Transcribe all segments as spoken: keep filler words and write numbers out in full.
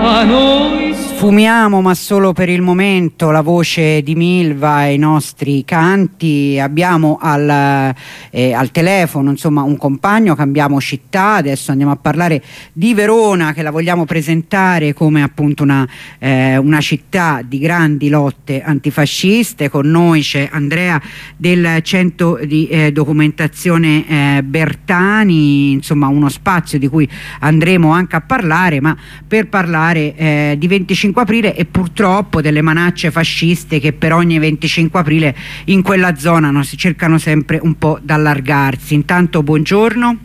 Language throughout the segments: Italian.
a noi. Sfumiamo, ma solo per il momento, la voce di Milva e i nostri canti. Abbiamo al, eh, al telefono insomma un compagno, cambiamo città, adesso andiamo a parlare di Verona, che la vogliamo presentare come appunto una, eh, una città di grandi lotte antifasciste. Con noi c'è Andrea del Centro di eh, Documentazione eh, Bertani, insomma uno spazio di cui andremo anche a parlare, ma per parlare eh, di venticinque aprile e purtroppo delle manacce fasciste che per ogni venticinque aprile in quella zona no, si cercano sempre un po' di allargarsi. Intanto buongiorno.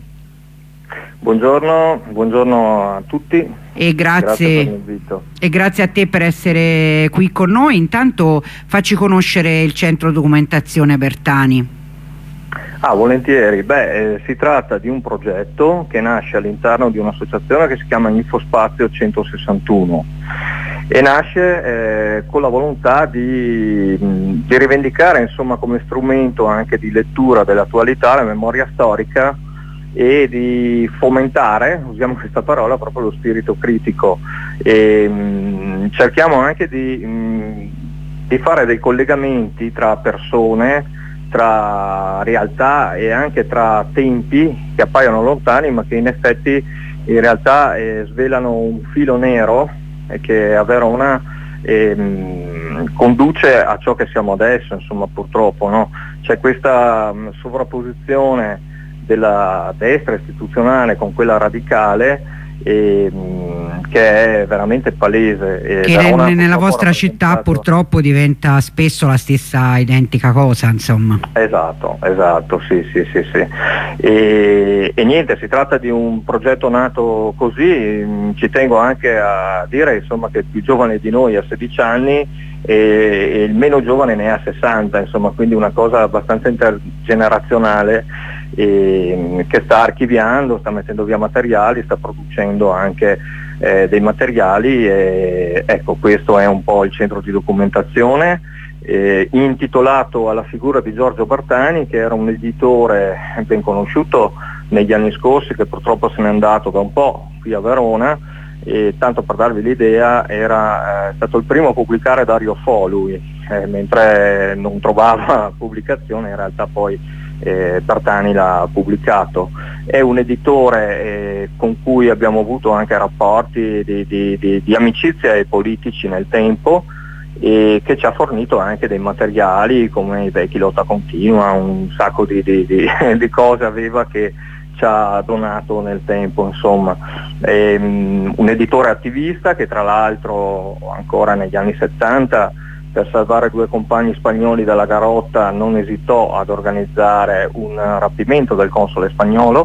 Buongiorno, buongiorno a tutti e grazie, grazie e grazie a te per essere qui con noi. Intanto facci conoscere il Centro Documentazione Bertani. Ah, volentieri. Beh, eh, si tratta di un progetto che nasce all'interno di un'associazione che si chiama Infospazio centosessantuno e nasce eh, con la volontà di, di rivendicare insomma come strumento anche di lettura dell'attualità la memoria storica e di fomentare, usiamo questa parola, proprio lo spirito critico e mh, cerchiamo anche di, mh, di fare dei collegamenti tra persone, tra realtà e anche tra tempi che appaiono lontani ma che in effetti in realtà eh, svelano un filo nero e che a Verona eh, mh, conduce a ciò che siamo adesso, insomma purtroppo no? C'è questa mh, sovrapposizione della destra istituzionale con quella radicale e, mh, che è veramente palese. E che Verona, nella vostra città purtroppo diventa spesso la stessa identica cosa, insomma. Esatto, esatto, sì, sì, sì, sì. E, e niente, si tratta di un progetto nato così, mh, ci tengo anche a dire insomma che il più giovane di noi ha sedici anni e, e il meno giovane ne ha sessanta, insomma, quindi una cosa abbastanza intergenerazionale e, che sta archiviando, sta mettendo via materiali, sta producendo anche eh, dei materiali e ecco, questo è un po' il centro di documentazione eh, intitolato alla figura di Giorgio Bertani, che era un editore ben conosciuto negli anni scorsi, che purtroppo se n'è andato da un po' qui a Verona e tanto per darvi l'idea era eh, stato il primo a pubblicare Dario Fo lui, eh, mentre non trovava pubblicazione in realtà poi Eh, Bertani l'ha pubblicato. È un editore eh, con cui abbiamo avuto anche rapporti di, di, di, di amicizia e politici nel tempo e che ci ha fornito anche dei materiali come i vecchi Lotta Continua, un sacco di, di, di, di cose aveva che ci ha donato nel tempo, insomma. È, um, un editore attivista che tra l'altro ancora negli anni settanta per salvare due compagni spagnoli dalla Garotta non esitò ad organizzare un rapimento del console spagnolo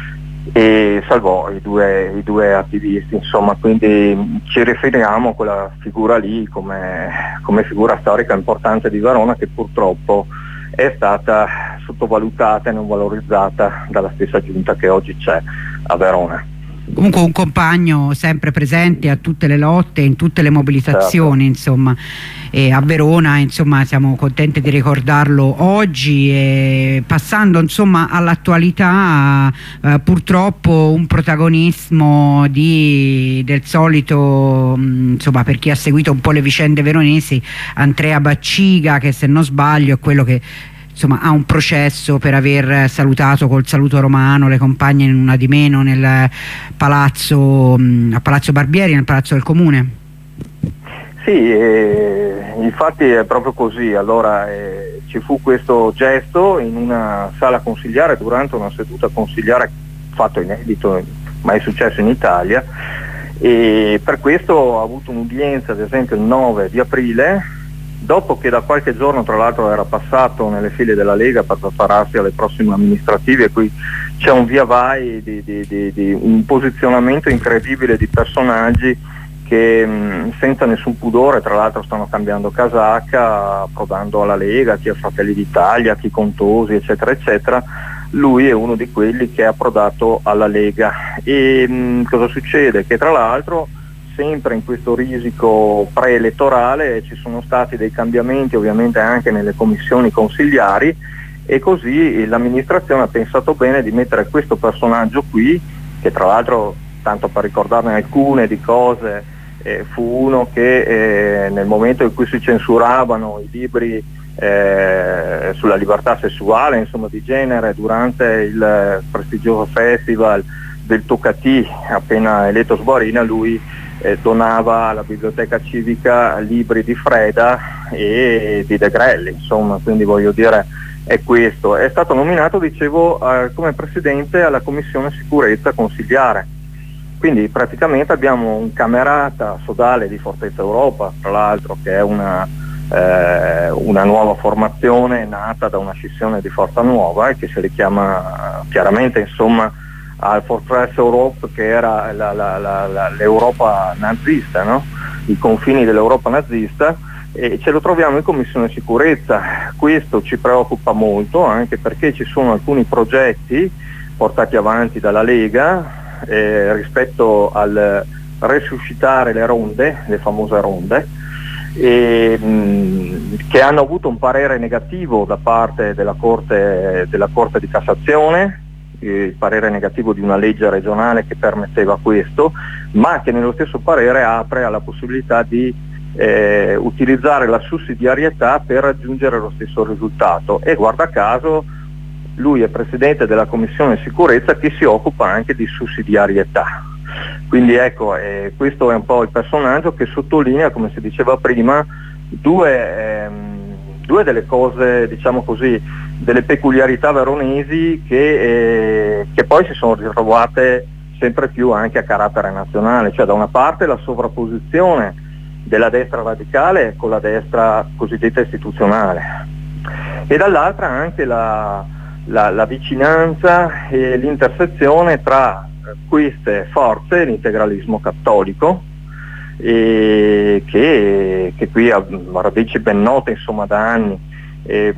e salvò i due, i due attivisti, insomma, quindi ci riferiamo a quella figura lì come, come figura storica importante di Verona che purtroppo è stata sottovalutata e non valorizzata dalla stessa giunta che oggi c'è a Verona. Comunque un compagno sempre presente a tutte le lotte, in tutte le mobilitazioni, certo. Insomma, e a Verona insomma siamo contenti di ricordarlo oggi e passando insomma all'attualità eh, purtroppo un protagonismo di, del solito mh, insomma per chi ha seguito un po' le vicende veronesi, Andrea Bacciga, che se non sbaglio è quello che insomma ha un processo per aver salutato col saluto romano le compagne in una di meno nel palazzo a Palazzo Barbieri, nel palazzo del comune. Sì, eh, infatti è proprio così. Allora eh, ci fu questo gesto in una sala consigliare durante una seduta consigliare, fatto inedito, mai successo in Italia, e per questo ha avuto un'udienza ad esempio il nove di aprile, dopo che da qualche giorno tra l'altro era passato nelle file della Lega per prepararsi alle prossime amministrative, e qui c'è un via vai di, di, di, di un posizionamento incredibile di personaggi che mh, senza nessun pudore tra l'altro stanno cambiando casacca, approdando alla Lega, chi a Fratelli d'Italia, chi Contosi eccetera eccetera. Lui è uno di quelli che è approdato alla Lega e mh, cosa succede? Che tra l'altro sempre in questo risico preelettorale ci sono stati dei cambiamenti ovviamente anche nelle commissioni consigliari e così l'amministrazione ha pensato bene di mettere questo personaggio qui, che tra l'altro, tanto per ricordarne alcune di cose eh, fu uno che eh, nel momento in cui si censuravano i libri eh, sulla libertà sessuale, insomma di genere, durante il prestigioso festival del Toccatì appena eletto Sborina, lui eh, donava alla biblioteca civica libri di Freda e di De Grelli, insomma, quindi voglio dire è questo. È stato nominato, dicevo, eh, come presidente alla commissione sicurezza consiliare, quindi praticamente abbiamo un camerata sodale di Fortezza Europa, tra l'altro, che è una, eh, una nuova formazione nata da una scissione di Forza Nuova e che si richiama chiaramente, insomma, al Fortress Europe, che era la, la, la, la, l'Europa nazista, no? I confini dell'Europa nazista, e ce lo troviamo in commissione sicurezza. Questo ci preoccupa molto, anche perché ci sono alcuni progetti portati avanti dalla Lega eh, rispetto al resuscitare le ronde, le famose ronde, e, mh, che hanno avuto un parere negativo da parte della Corte, della Corte di Cassazione, il parere negativo di una legge regionale che permetteva questo, ma che nello stesso parere apre alla possibilità di eh, utilizzare la sussidiarietà per raggiungere lo stesso risultato. E guarda caso lui è presidente della Commissione Sicurezza che si occupa anche di sussidiarietà. Quindi ecco, eh, questo è un po' il personaggio che sottolinea, come si diceva prima, due, ehm, due delle cose, diciamo così, delle peculiarità veronesi che, eh, che poi si sono ritrovate sempre più anche a carattere nazionale, cioè da una parte la sovrapposizione della destra radicale con la destra cosiddetta istituzionale e dall'altra anche la, la, la vicinanza e l'intersezione tra queste forze, l'integralismo cattolico, e che, che qui ha radici ben note, insomma, da anni. E,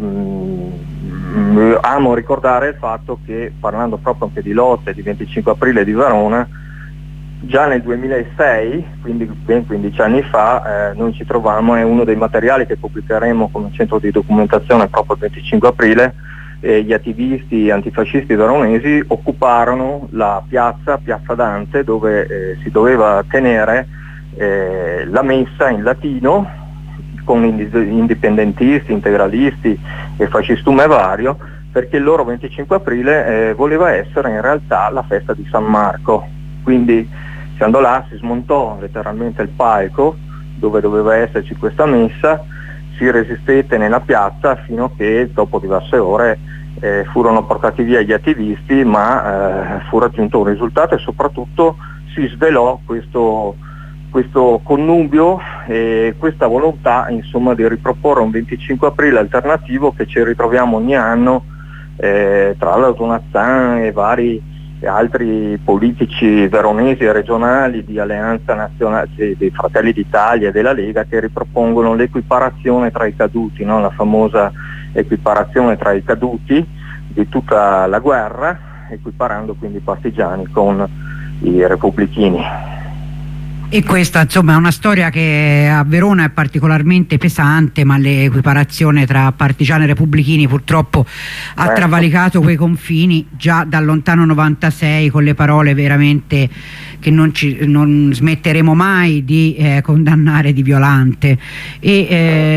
mh, amo ricordare il fatto che, parlando proprio anche di lotte di venticinque aprile di Verona, già nel duemilasei, quindi ben quindici anni fa, eh, noi ci trovammo, è uno dei materiali che pubblicheremo come centro di documentazione proprio il venticinque aprile, eh, gli attivisti antifascisti veronesi occuparono la piazza, piazza Dante, dove eh, si doveva tenere eh, la messa in latino con indipendentisti, integralisti e fascistume vario, perché il loro venticinque aprile eh, voleva essere in realtà la festa di San Marco. Quindi si andò là, si smontò letteralmente il palco dove doveva esserci questa messa, si resistette nella piazza fino a che dopo diverse ore eh, furono portati via gli attivisti, ma eh, fu raggiunto un risultato e soprattutto si svelò questo questo connubio e questa volontà, insomma, di riproporre un venticinque aprile alternativo che ci ritroviamo ogni anno eh, tra l'Autonazzan e vari altri politici veronesi e regionali di Alleanza Nazionale, dei Fratelli d'Italia e della Lega, che ripropongono l'equiparazione tra i caduti, no? La famosa equiparazione tra i caduti di tutta la guerra, equiparando quindi i partigiani con i repubblichini. E questa, insomma, è una storia che a Verona è particolarmente pesante, ma l'equiparazione tra partigiani e repubblichini purtroppo ha travalicato quei confini già dal lontano novantasei, con le parole veramente che non, ci, non smetteremo mai di eh, condannare di violante. E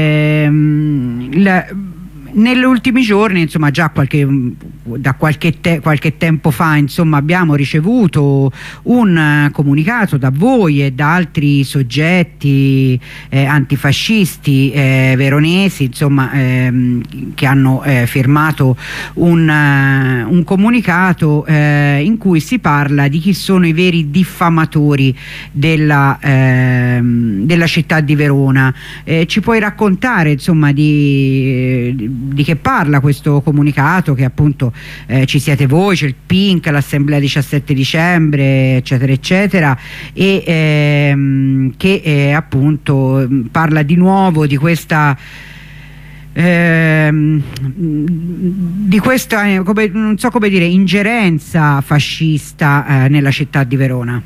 ehm, il, negli ultimi giorni, insomma, già qualche, da qualche, te, qualche tempo fa, insomma, abbiamo ricevuto un uh, comunicato da voi e da altri soggetti eh, antifascisti eh, veronesi, insomma, ehm, che hanno eh, firmato un, uh, un comunicato eh, in cui si parla di chi sono i veri diffamatori della, eh, della città di Verona. Eh, ci puoi raccontare, insomma, di di che parla questo comunicato, che appunto eh, ci siete voi, c'è il Pink, l'assemblea diciassette dicembre, eccetera eccetera, e ehm, che eh, appunto parla di nuovo di questa ehm, di questa come, non so come dire, ingerenza fascista eh, nella città di Verona.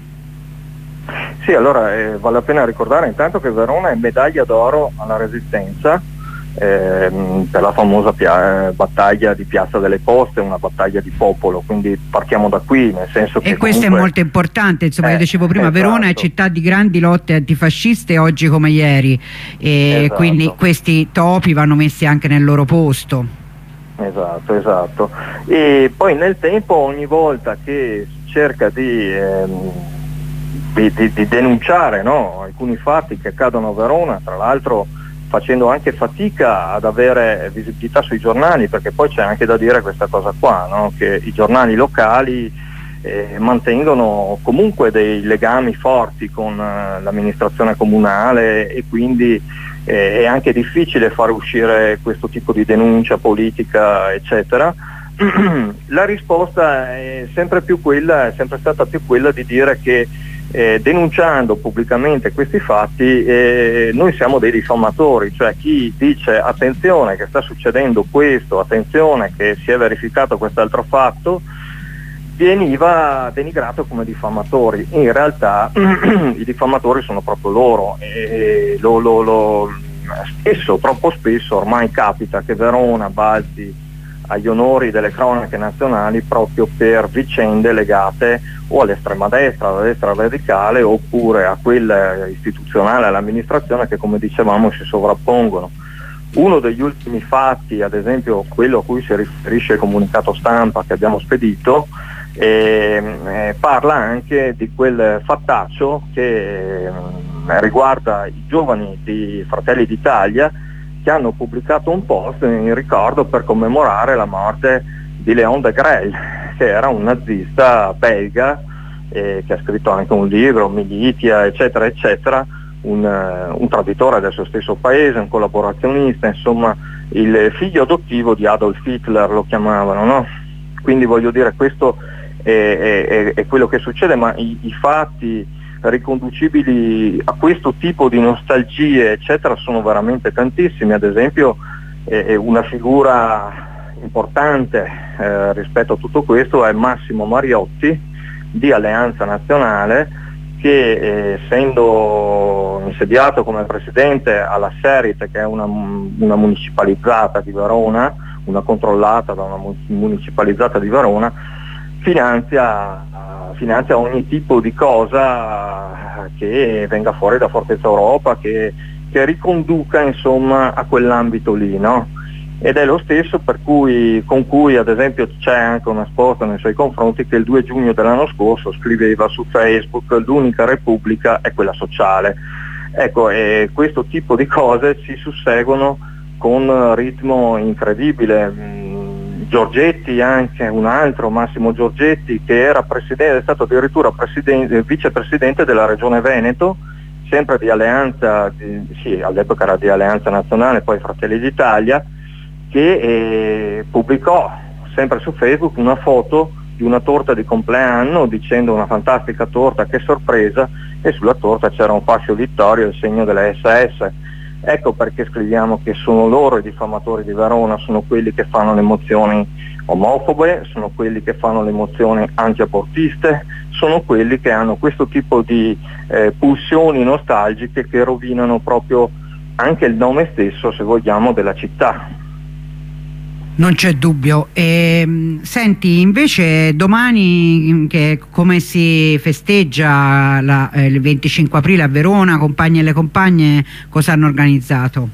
Sì, allora eh, vale la pena ricordare intanto che Verona è medaglia d'oro alla Resistenza ehm, per la famosa pia- battaglia di Piazza delle Poste, una battaglia di popolo, quindi partiamo da qui, nel senso che e questo comunque, è molto importante, insomma, eh, io dicevo prima, esatto. Verona è città di grandi lotte antifasciste oggi come ieri, e Esatto. quindi questi topi vanno messi anche nel loro posto. Esatto, esatto. E poi nel tempo, ogni volta che si cerca di, ehm, di, di, di denunciare, no, alcuni fatti che accadono a Verona, tra l'altro facendo anche fatica ad avere visibilità sui giornali, perché poi c'è anche da dire questa cosa qua, no, che i giornali locali eh, mantengono comunque dei legami forti con eh, l'amministrazione comunale, e quindi è anche difficile far uscire questo tipo di denuncia politica, eccetera. La risposta è sempre più quella, è sempre stata più quella di dire che eh, denunciando pubblicamente questi fatti eh, noi siamo dei diffamatori, cioè chi dice attenzione che sta succedendo questo, attenzione che si è verificato quest'altro fatto, veniva denigrato come diffamatori. In realtà i diffamatori sono proprio loro, e lo, lo, lo, spesso, troppo spesso ormai capita che Verona balzi agli onori delle cronache nazionali proprio per vicende legate o all'estrema destra, alla destra radicale, oppure a quella istituzionale, all'amministrazione, che come dicevamo si sovrappongono. Uno degli ultimi fatti, ad esempio quello a cui si riferisce il comunicato stampa che abbiamo spedito, E, eh, parla anche di quel fattaccio che eh, riguarda i giovani di Fratelli d'Italia, che hanno pubblicato un post in ricordo per commemorare la morte di Léon Degrelle, che era un nazista belga eh, che ha scritto anche un libro, Militia, eccetera eccetera, un, uh, un traditore del suo stesso paese, un collaborazionista, insomma il figlio adottivo di Adolf Hitler lo chiamavano, no? Quindi voglio dire, questo È, è, è quello che succede, ma i, i fatti riconducibili a questo tipo di nostalgie eccetera sono veramente tantissimi. Ad esempio eh, una figura importante eh, rispetto a tutto questo è Massimo Mariotti di Alleanza Nazionale, che eh, essendo insediato come presidente alla Serite, che è una, una municipalizzata di Verona, una controllata da una municipalizzata di Verona, Finanzia, finanzia ogni tipo di cosa che venga fuori da Fortezza Europa, che, che riconduca insomma a quell'ambito lì, no? Ed è lo stesso per cui, con cui ad esempio c'è anche una sposta nei suoi confronti, che il due giugno dell'anno scorso scriveva su Facebook: l'unica repubblica è quella sociale. Ecco, e questo tipo di cose si susseguono con ritmo incredibile. Giorgetti, anche un altro, Massimo Giorgetti, che era presidente, è stato addirittura vicepresidente della Regione Veneto, sempre di Alleanza, di, sì, all'epoca era di Alleanza Nazionale, poi Fratelli d'Italia, che eh, pubblicò sempre su Facebook una foto di una torta di compleanno dicendo: una fantastica torta, che sorpresa, e sulla torta c'era un fascio vittorio, il segno della esse esse. Ecco perché scriviamo che sono loro i diffamatori di Verona, sono quelli che fanno le mozioni omofobe, sono quelli che fanno le mozioni antiabortiste, sono quelli che hanno questo tipo di eh, pulsioni nostalgiche che rovinano proprio anche il nome stesso, se vogliamo, della città. Non c'è dubbio. E, senti, invece domani che come si festeggia la, eh, il venticinque aprile a Verona, compagni e le compagne cosa hanno organizzato?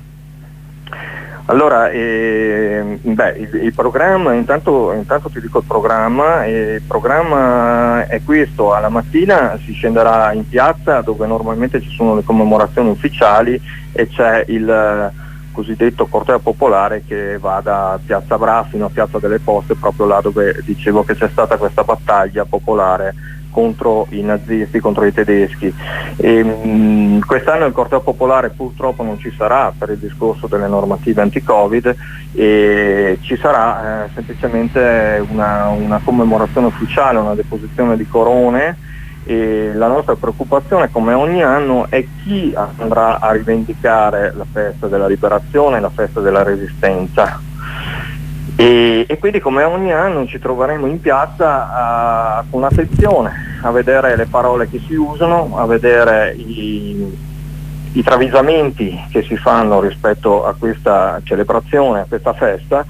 Allora, eh, beh, il, il programma, intanto, intanto ti dico il programma, eh, il programma è questo: alla mattina si scenderà in piazza dove normalmente ci sono le commemorazioni ufficiali e c'è il cosiddetto corteo popolare che va da Piazza Bra fino a Piazza delle Poste, proprio là dove dicevo che c'è stata questa battaglia popolare contro i nazisti, contro i tedeschi. E, mh, quest'anno il corteo popolare purtroppo non ci sarà per il discorso delle normative anti-Covid, e ci sarà eh, semplicemente una, una commemorazione ufficiale, una deposizione di corone. E la nostra preoccupazione, come ogni anno, è chi andrà a rivendicare la festa della liberazione, la festa della resistenza. E, e quindi come ogni anno ci troveremo in piazza a, con attenzione a vedere le parole che si usano, a vedere i, i travisamenti che si fanno rispetto a questa celebrazione, a questa festa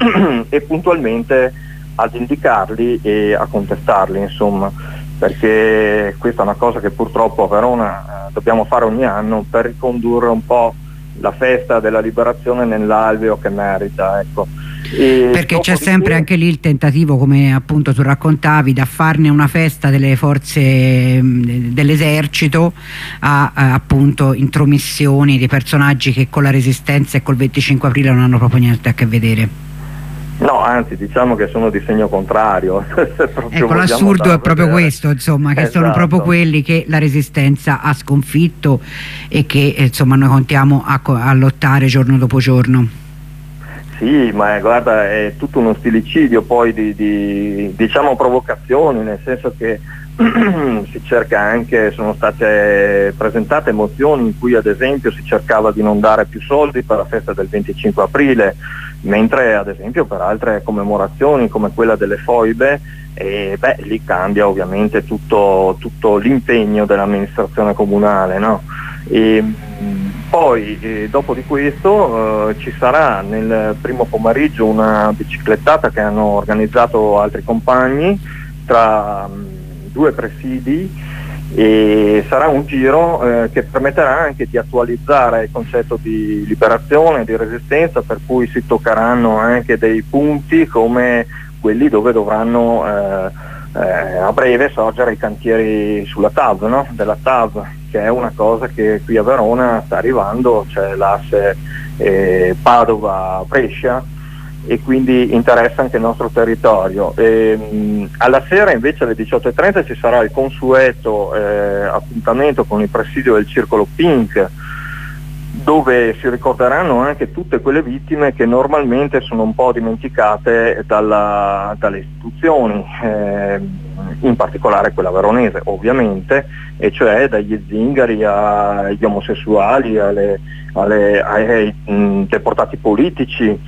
e puntualmente ad indicarli e a contestarli, insomma, perché questa è una cosa che purtroppo a Verona eh, dobbiamo fare ogni anno per ricondurre un po' la festa della liberazione nell'alveo che merita, ecco. E perché c'è sempre anche lì il tentativo, come appunto tu raccontavi, da farne una festa delle forze dell'esercito a, a appunto intromissioni di personaggi che con la Resistenza e col venticinque aprile non hanno proprio niente a che vedere. No, anzi, diciamo che sono di segno contrario. Ecco, l'assurdo è proprio questo, insomma, che esatto. sono proprio quelli che la Resistenza ha sconfitto e che insomma noi contiamo a, a lottare giorno dopo giorno. Sì, ma guarda, è tutto uno stillicidio poi di, di diciamo provocazioni, nel senso che si cerca anche, sono state presentate mozioni in cui ad esempio si cercava di non dare più soldi per la festa del venticinque aprile, mentre ad esempio per altre commemorazioni come quella delle foibe, eh, beh, lì cambia ovviamente tutto, tutto l'impegno dell'amministrazione comunale, no? E, poi eh, dopo di questo eh, ci sarà nel primo pomeriggio una biciclettata che hanno organizzato altri compagni tra mh, due presidi, e sarà un giro eh, che permetterà anche di attualizzare il concetto di liberazione e di resistenza, per cui si toccheranno anche dei punti come quelli dove dovranno eh, eh, a breve sorgere i cantieri sulla T A V, no? della T A V, che è una cosa che qui a Verona sta arrivando, c'è l'asse eh, Padova-Brescia e quindi interessa anche il nostro territorio. E, mh, alla sera invece alle diciotto e trenta ci sarà il consueto eh, appuntamento con il presidio del Circolo Pink, dove si ricorderanno anche tutte quelle vittime che normalmente sono un po' dimenticate dalla, dalle istituzioni, eh, in particolare quella veronese ovviamente, e cioè dagli zingari agli omosessuali, alle, alle, ai mh, deportati politici,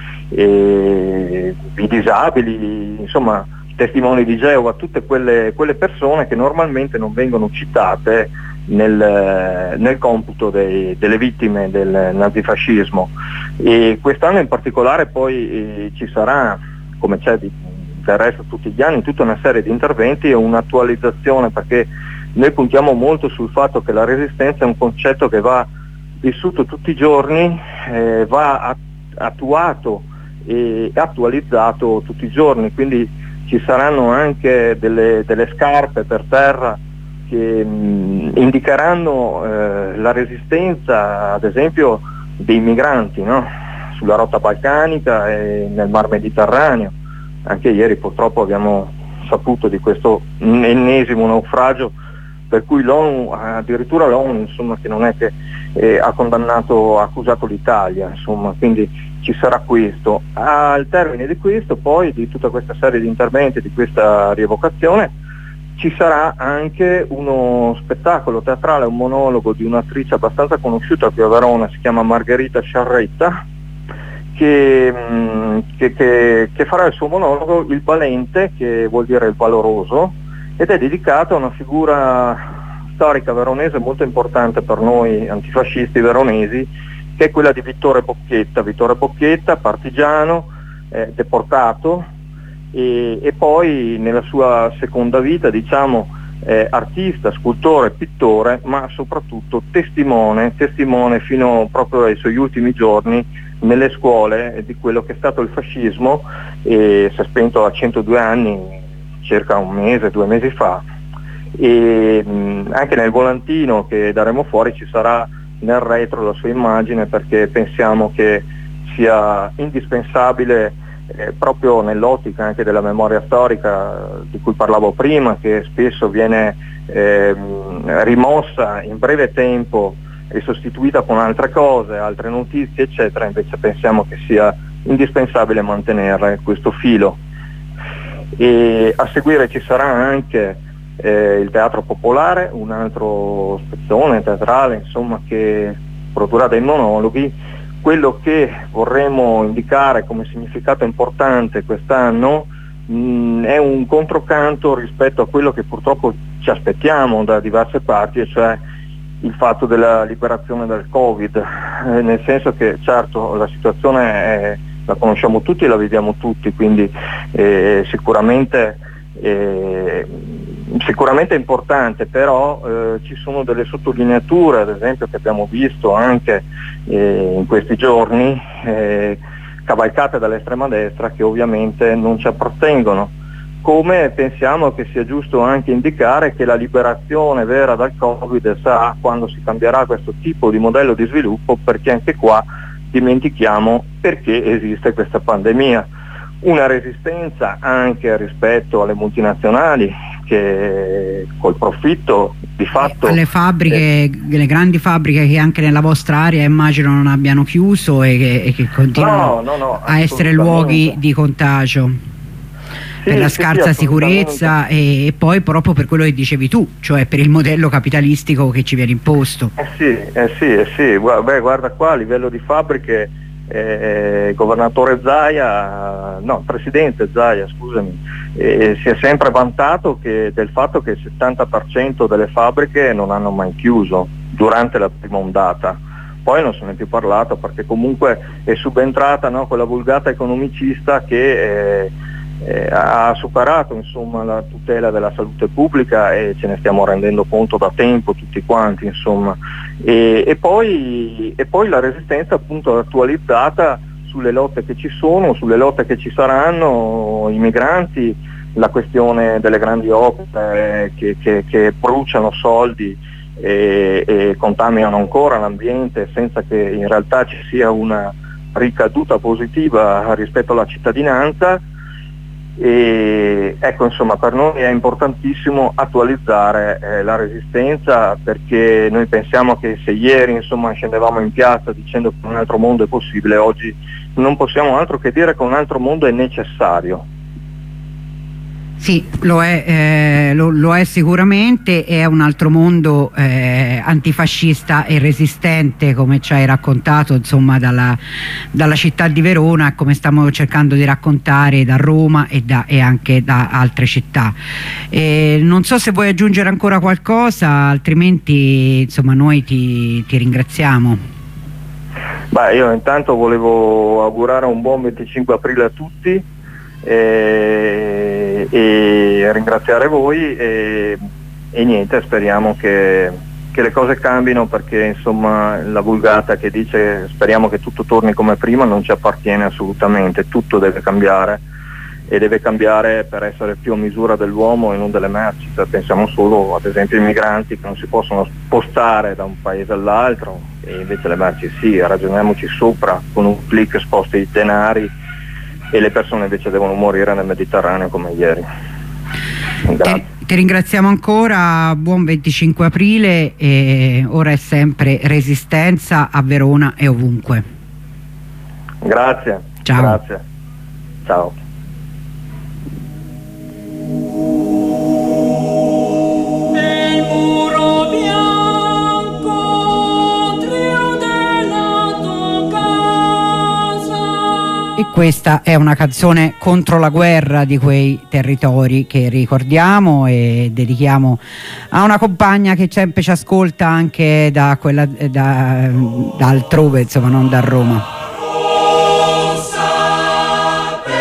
e, i disabili, insomma testimoni di Geova, tutte quelle, quelle persone che normalmente non vengono citate nel, nel computo dei, delle vittime del nazifascismo. E quest'anno in particolare poi eh, ci sarà, come c'è di, del resto tutti gli anni, tutta una serie di interventi e un'attualizzazione, perché noi puntiamo molto sul fatto che la resistenza è un concetto che va vissuto tutti i giorni, eh, va attuato e attualizzato tutti i giorni, quindi ci saranno anche delle, delle scarpe per terra che mh, indicheranno eh, la resistenza, ad esempio, dei migranti, no? Sulla rotta balcanica e nel Mar Mediterraneo. Anche ieri purtroppo abbiamo saputo di questo ennesimo naufragio, per cui l'ONU, addirittura l'ONU, insomma, che non è che eh, ha condannato, ha accusato l'Italia, insomma, quindi ci sarà questo. Al termine di questo, poi, di tutta questa serie di interventi, di questa rievocazione, ci sarà anche uno spettacolo teatrale, un monologo di un'attrice abbastanza conosciuta qui a Verona, si chiama Margherita Sciarretta, che, che, che, che farà il suo monologo Il Valente, che vuol dire il valoroso, ed è dedicato a una figura storica veronese molto importante per noi antifascisti veronesi, che è quella di Vittore Bocchetta. Vittore Bocchetta, partigiano, eh, deportato, e, e poi nella sua seconda vita, diciamo, eh, artista, scultore, pittore, ma soprattutto testimone, testimone fino proprio ai suoi ultimi giorni nelle scuole di quello che è stato il fascismo, e si è spento a centodue anni, circa un mese, due mesi fa, e mh, anche nel volantino che daremo fuori ci sarà nel retro la sua immagine, perché pensiamo che sia indispensabile eh, proprio nell'ottica anche della memoria storica di cui parlavo prima, che spesso viene eh, rimossa in breve tempo e sostituita con altre cose, altre notizie eccetera. Invece pensiamo che sia indispensabile mantenere questo filo. E a seguire ci sarà anche eh, il Teatro Popolare, un altro spezzone teatrale, insomma, che produrrà dei monologhi. Quello che vorremmo indicare come significato importante quest'anno mh, è un controcanto rispetto a quello che purtroppo ci aspettiamo da diverse parti, e cioè il fatto della liberazione dal Covid, eh, nel senso che certo la situazione è, la conosciamo tutti e la viviamo tutti, quindi eh, sicuramente, eh, sicuramente è importante, però eh, ci sono delle sottolineature, ad esempio, che abbiamo visto anche eh, in questi giorni, eh, cavalcate dall'estrema destra, che ovviamente non ci appartengono. Come pensiamo che sia giusto anche indicare che la liberazione vera dal Covid sarà quando si cambierà questo tipo di modello di sviluppo, perché anche qua dimentichiamo perché esiste questa pandemia. Una resistenza anche rispetto alle multinazionali che col profitto di fatto... Alle fabbriche, eh, le grandi fabbriche che anche nella vostra area immagino non abbiano chiuso e che, e che continuano no, no, no, a essere luoghi di contagio. Sì, per la scarsa sì, sicurezza e, e poi proprio per quello che dicevi tu, cioè per il modello capitalistico che ci viene imposto. Eh sì, eh sì, eh sì. Guarda, beh, guarda qua a livello di fabbriche, eh, il governatore Zaia, no, il presidente Zaia, scusami, eh, si è sempre vantato che, del fatto che il settanta per cento delle fabbriche non hanno mai chiuso durante la prima ondata. Poi non se ne è più parlato perché comunque è subentrata, no, quella vulgata economicista che... Eh, Eh, ha superato insomma la tutela della salute pubblica e ce ne stiamo rendendo conto da tempo tutti quanti, insomma, e, e, poi, e poi la resistenza appunto attualizzata sulle lotte che ci sono, sulle lotte che ci saranno, i migranti, la questione delle grandi opere che, che, che bruciano soldi e, e contaminano ancora l'ambiente senza che in realtà ci sia una ricaduta positiva rispetto alla cittadinanza. E ecco, insomma, per noi è importantissimo attualizzare eh, la resistenza, perché noi pensiamo che se ieri insomma scendevamo in piazza dicendo che un altro mondo è possibile, oggi non possiamo altro che dire che un altro mondo è necessario. Sì, lo è, eh, lo, lo è sicuramente, è un altro mondo eh, antifascista e resistente, come ci hai raccontato insomma dalla, dalla città di Verona, come stiamo cercando di raccontare da Roma e, da, e anche da altre città. Eh, non so se vuoi aggiungere ancora qualcosa, altrimenti insomma noi ti, ti ringraziamo. Beh, io intanto volevo augurare un buon venticinque aprile a tutti. E, e ringraziare voi e, e niente, speriamo che, che le cose cambino, perché insomma la vulgata che dice speriamo che tutto torni come prima non ci appartiene assolutamente, tutto deve cambiare e deve cambiare per essere più a misura dell'uomo e non delle merci. Pensiamo solo ad esempio ai migranti che non si possono spostare da un paese all'altro e invece le merci sì, ragioniamoci sopra, con un clic sposti i denari e le persone invece devono morire nel Mediterraneo come ieri. Ti, ti ringraziamo ancora, buon venticinque aprile e ora è sempre resistenza a Verona e ovunque. Grazie. Ciao. Grazie. Ciao. E questa è una canzone contro la guerra di quei territori che ricordiamo e dedichiamo a una compagna che sempre ci ascolta anche da quella da, da altrove, insomma, non da Roma.